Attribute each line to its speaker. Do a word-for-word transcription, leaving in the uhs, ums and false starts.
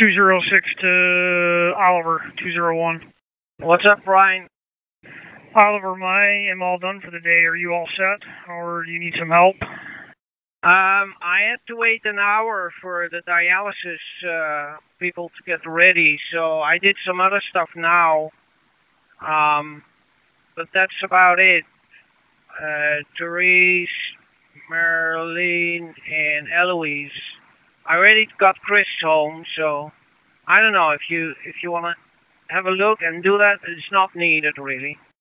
Speaker 1: two zero six to Oliver, two zero one.
Speaker 2: What's up, Brian?
Speaker 1: Oliver, I am all done for the day. Are you all set, or do you need some help?
Speaker 2: Um, I had to wait an hour for the dialysis uh, people to get ready, so I did some other stuff now. Um, but that's about it. Uh, Therese, Marilyn, and Eloise. I already got Chris home, so I don't know if you if you wanna have a look and do that. It's not needed really.